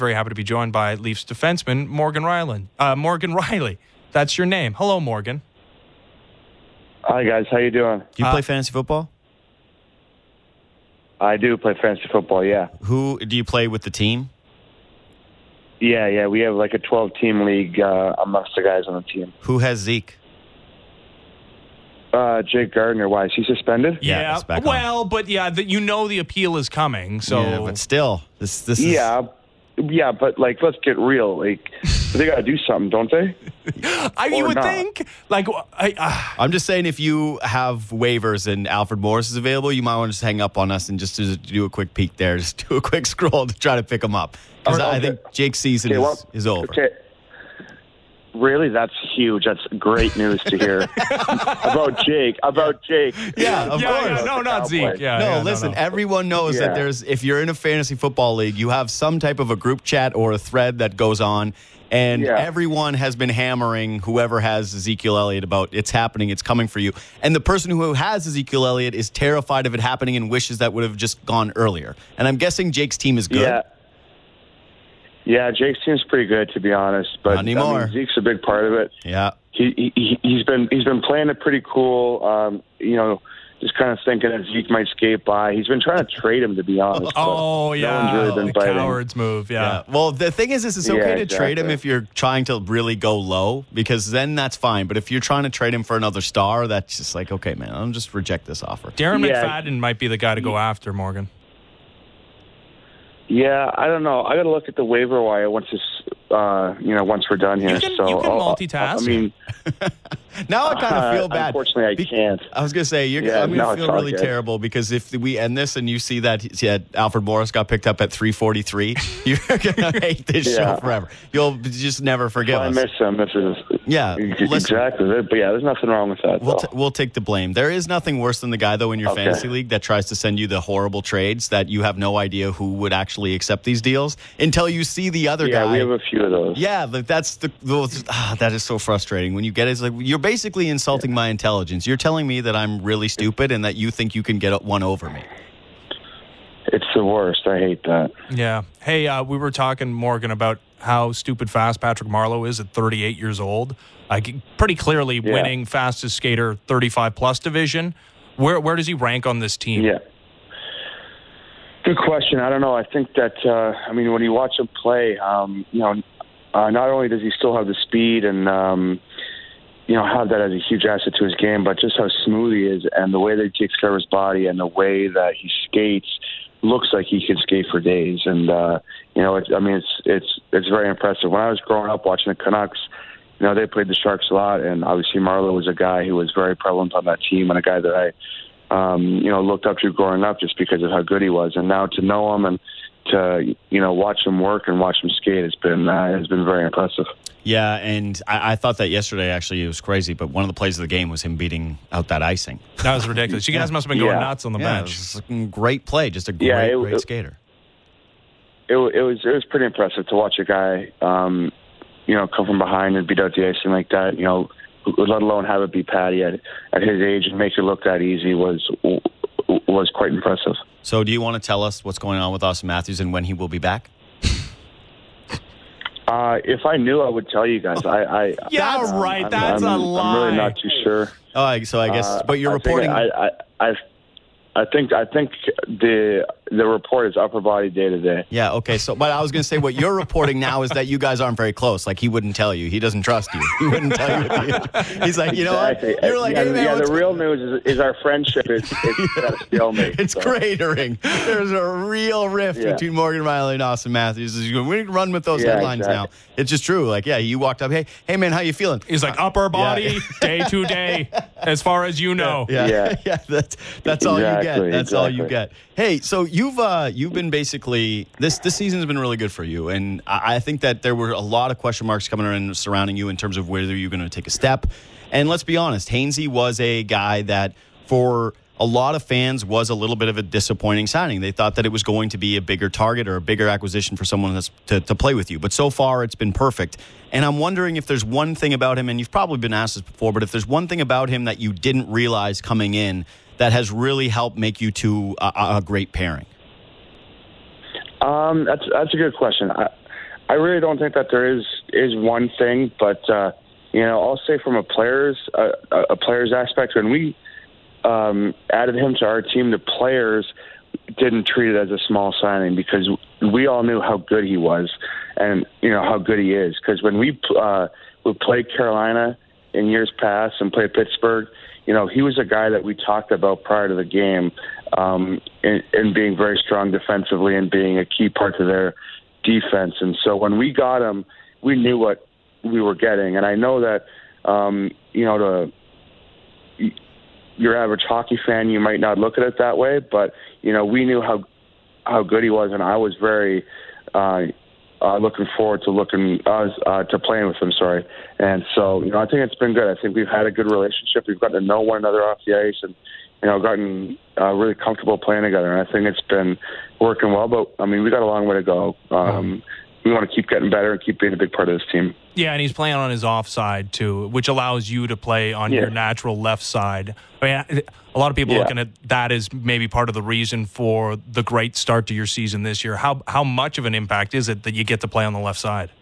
Very happy to be joined by Leafs defenseman Morgan Riley. Morgan Riley, that's your name. Hello, Morgan. Hi, guys. How you doing? Do you play fantasy football? I do play fantasy football, yeah. Who do you play with the team? Yeah. We have like a 12-team league amongst the guys on the team. Who has Zeke? Jake Gardner. Why, is he suspended? Yeah. it's back on. Well, but the appeal is coming. So Yeah, but still, this is... Yeah, but like, let's get real. Like, they got to do something, don't they? you would not. think. Like, I'm just saying, if you have waivers and Alfred Morris is available, you might want to just hang up on us and just do a quick peek there, just do a quick scroll to try to pick him up. Because I think Jake's season is over. Okay. Really? That's huge. That's great news to hear. About Jake. Yeah, of course. Yeah, no, not Zeke. Yeah, Listen, everyone knows that if you're in a fantasy football league, you have some type of a group chat or a thread that goes on, and everyone has been hammering whoever has Ezekiel Elliott about it's happening, it's coming for you. And the person who has Ezekiel Elliott is terrified of it happening and wishes that would have just gone earlier. And I'm guessing Jake's team is good. Yeah, Jake's team's pretty good, to be honest. But Not anymore. I mean, Zeke's a big part of it. Yeah. He's been playing it pretty cool. Just kind of thinking that Zeke might skate by. He's been trying to trade him, to be honest. Oh, yeah. No one's really been biting. Coward's move, yeah. Well, the thing is it's okay to trade him exactly. if you're trying to really go low, because then that's fine. But if you're trying to trade him for another star, that's just like, okay, man, I'll just reject this offer. Darren McFadden might be the guy to go after, Morgan. Yeah, I don't know. I got to look at the waiver wire once we're done here. You can multitask. I mean, Now I kind of feel bad. Unfortunately, I can't. I was going to say, I'm going to feel really terrible, because if we end this and you see that Alfred Morris got picked up at 343, you're going to hate this show forever. You'll just never forgive us. I miss him. This is exactly it. But there's nothing wrong with that. We'll take the blame. There is nothing worse than the guy, though, in your fantasy league that tries to send you the horrible trades that you have no idea who would actually accept these deals until you see the other guy. Yeah, we have a few of those. Yeah, that's that is so frustrating. When you get it, it's like you're basically insulting my intelligence. You're telling me that I'm really stupid and that you think you can get one over me. It's the worst. I hate that. Yeah. Hey, we were talking, Morgan, about how stupid fast Patrick Marleau is at 38 years old. Pretty clearly winning fastest skater 35-plus division. Where does he rank on this team? Yeah. Good question. I don't know. I think that, when you watch him play, not only does he still have the speed and, have that as a huge asset to his game, but just how smooth he is and the way that he takes care of his body and the way that he skates looks like he could skate for days. And, it's very impressive. When I was growing up watching the Canucks, they played the Sharks a lot, and obviously Marleau was a guy who was very prevalent on that team and a guy that I looked up to growing up just because of how good he was. And now to know him and to, watch him work and watch him skate has been very impressive. Yeah, and I thought that yesterday, actually, it was crazy, but one of the plays of the game was him beating out that icing. That was ridiculous. You guys must have been going nuts on the bench. It was a great play, just a great skater. It was pretty impressive to watch a guy, come from behind and beat out the icing like that, let alone have it be Patty at his age and make it look that easy was quite impressive. So do you want to tell us what's going on with Austin Matthews and when he will be back? If I knew, I would tell you guys. That's a lie. I'm really not too sure. Oh, so I guess, but you're reporting. I think the report is upper body day to day. Yeah, okay. So, but I was going to say what you're reporting now is that you guys aren't very close. Like, he wouldn't tell you. He doesn't trust you. He wouldn't tell you. He's like, you know what? You're like, hey, man, the real news is our friendship is at a stalemate. It's cratering. There's a real rift between Morgan Riley and Austin Matthews. We can run with those headlines now. It's just true. Like, you walked up, hey, man, how you feeling? He's like, upper body, day to day, as far as you know. Yeah. That's all you get. That's all you get. Hey, so you've been basically this season's been really good for you, and I think that there were a lot of question marks coming around surrounding you in terms of whether you're going to take a step. And let's be honest, Hainsey was a guy that for a lot of fans was a little bit of a disappointing signing. They thought that it was going to be a bigger target or a bigger acquisition for someone to play with you. But so far, it's been perfect. And I'm wondering if there's one thing about him, and you've probably been asked this before, but if there's one thing about him that you didn't realize coming in that has really helped make you two a great pairing. That's a good question. I really don't think that there is one thing, but I'll say from a player's aspect, when we added him to our team, the players didn't treat it as a small signing because we all knew how good he was and how good he is. Because when we played Carolina in years past and played Pittsburgh, he was a guy that we talked about prior to the game in being very strong defensively and being a key part to their defense. And so when we got him, we knew what we were getting. And I know that, your average hockey fan, you might not look at it that way, but, we knew how good he was, and I was very looking forward to playing with him, And so, I think it's been good. I think we've had a good relationship. We've gotten to know one another off the ice and, gotten really comfortable playing together. And I think it's been working well, but, we got a long way to go. We want to keep getting better and keep being a big part of this team. Yeah, and he's playing on his offside, too, which allows you to play on your natural left side. I mean, a lot of people looking at that as maybe part of the reason for the great start to your season this year. How much of an impact is it that you get to play on the left side?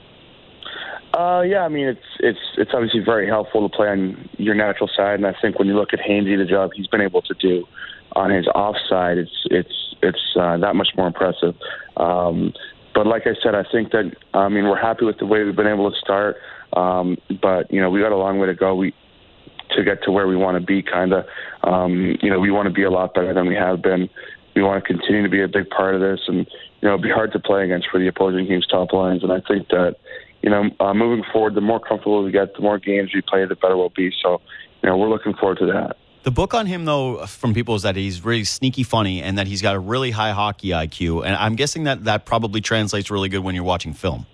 It's obviously very helpful to play on your natural side, and I think when you look at Hainsey, the job he's been able to do on his offside, it's that much more impressive. But like I said, I think that, we're happy with the way we've been able to start. But, we got a long way to go to get to where we want to be, kind of. We want to be a lot better than we have been. We want to continue to be a big part of this. And, it'd be hard to play against for the opposing team's top lines. And I think that, moving forward, the more comfortable we get, the more games we play, the better we'll be. So, we're looking forward to that. The book on him, though, from people is that he's really sneaky funny and that he's got a really high hockey IQ. And I'm guessing that probably translates really good when you're watching film.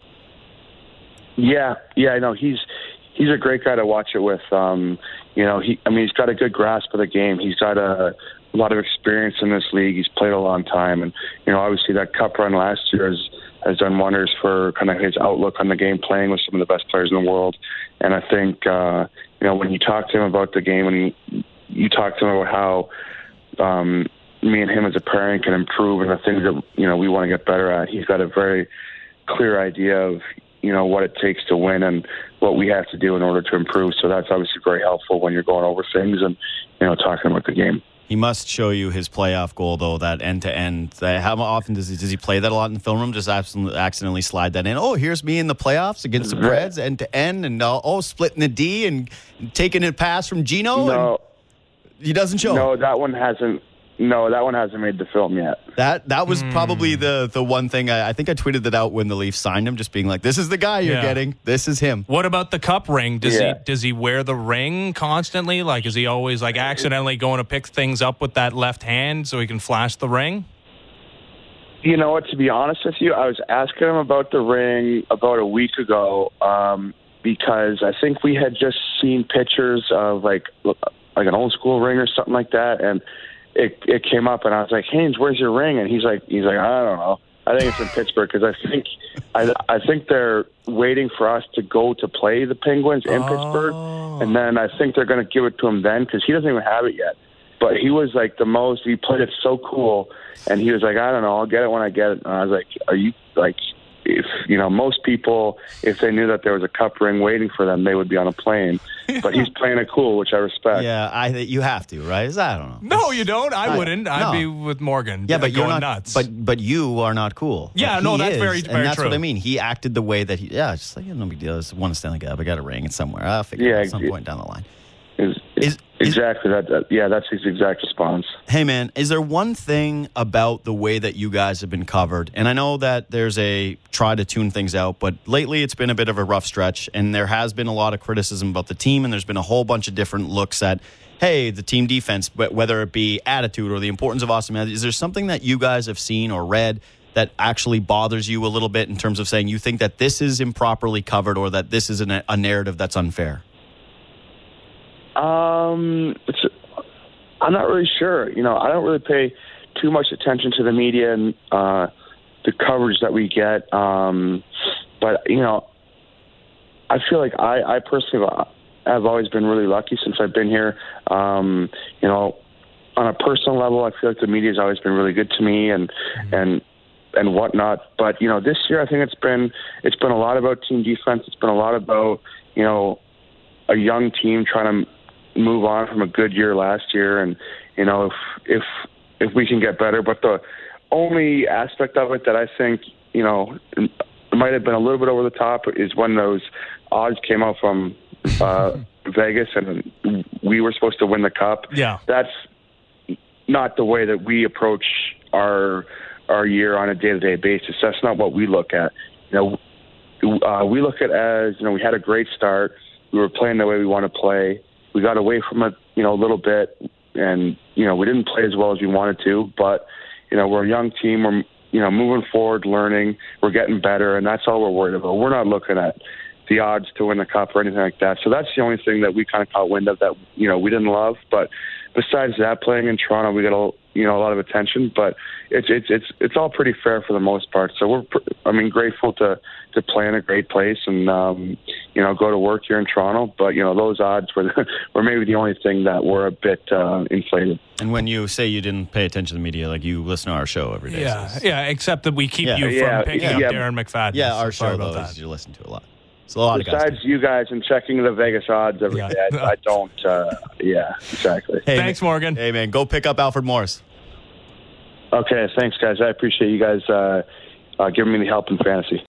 Yeah, I know. He's a great guy to watch it with. He's got a good grasp of the game. He's got a lot of experience in this league. He's played a long time. And, obviously that cup run last year has done wonders for kind of his outlook on the game, playing with some of the best players in the world. And I think, when you talk to him about the game, when you talk to him about how me and him as a pairing can improve and the things that, we want to get better at. He's got a very clear idea of, what it takes to win and what we have to do in order to improve. So that's obviously very helpful when you're going over things and, talking about the game. He must show you his playoff goal, though, that end-to-end. How often does he play that a lot in the film room? Just accidentally slide that in? Oh, here's me in the playoffs against the Preds, end-to-end, and splitting the D and taking a pass from Gino? No. He doesn't show. No, that one hasn't made the film yet. That was probably the one thing. I think I tweeted that out when the Leafs signed him, just being like, "This is the guy you're getting. This is him." What about the cup ring? Does he wear the ring constantly? Like, is he always accidentally going to pick things up with that left hand so he can flash the ring? You know what? To be honest with you, I was asking him about the ring about a week ago because I think we had just seen pictures of like an old school ring or something like that, and it came up, and I was like, "Haynes, where's your ring?" And he's like, I don't know. I think it's in Pittsburgh because I think they're waiting for us to go to play the Penguins in Pittsburgh, and then I think they're going to give it to him then because he doesn't even have it yet. But he was like he played it so cool, and he was like, "I don't know, I'll get it when I get it." And I was like, "Are you like?" If most people, if they knew that there was a cup ring waiting for them, they would be on a plane. But he's playing it cool, which I respect. Yeah, you have to, right? I don't know. No, you don't. I wouldn't. I'd be with Morgan. Yeah, but you're not nuts. But you are not cool. Yeah, no, that's very and that's true. what I mean. He acted the way that just like no big deal. I just want to Stanley Cup. I got a ring. It's somewhere. I'll figure it out at some point down the line. Exactly that. Yeah, that's his exact response. Hey, man, is there one thing about the way that you guys have been covered? And I know that there's a try to tune things out, but lately it's been a bit of a rough stretch, and there has been a lot of criticism about the team, and there's been a whole bunch of different looks at, hey, the team defense, whether it be attitude or the importance of Austin Matthews. Is there something that you guys have seen or read that actually bothers you a little bit in terms of saying you think that this is improperly covered or that this is a narrative that's unfair? I'm not really sure. I don't really pay too much attention to the media and the coverage that we get. But I feel like I personally have always been really lucky since I've been here. On a personal level, I feel like the media has always been really good to me, and and whatnot. But this year I think it's been a lot about team defense. It's been a lot about a young team trying to move on from a good year last year, and if we can get better. But the only aspect of it that I think it might have been a little bit over the top is when those odds came out from Vegas and we were supposed to win the cup. Yeah, that's not the way that we approach our year on a day-to-day basis. That's not what we look at. We look at as we had a great start. We were playing the way we want to play. We got away from it, a little bit, and we didn't play as well as we wanted to. But we're a young team. We're moving forward, learning. We're getting better, and that's all we're worried about. We're not looking at the odds to win the cup or anything like that. So that's the only thing that we kind of caught wind of that we didn't love. But besides that, playing in Toronto, we got a lot of attention. But it's all pretty fair for the most part. So we're grateful to play in a great place and go to work here in Toronto. But those odds were maybe the only thing that were a bit inflated. And when you say you didn't pay attention to the media, like you listen to our show every day. Yeah, except that we keep you from picking up Darren McFadden. Yeah, our show though is you listen to a lot. It's a lot besides of guys. You guys and checking the Vegas odds every day, I don't. Yeah, exactly. Hey, thanks, Morgan. Hey, man, go pick up Alfred Morris. Okay, thanks, guys. I appreciate you guys giving me the help in fantasy.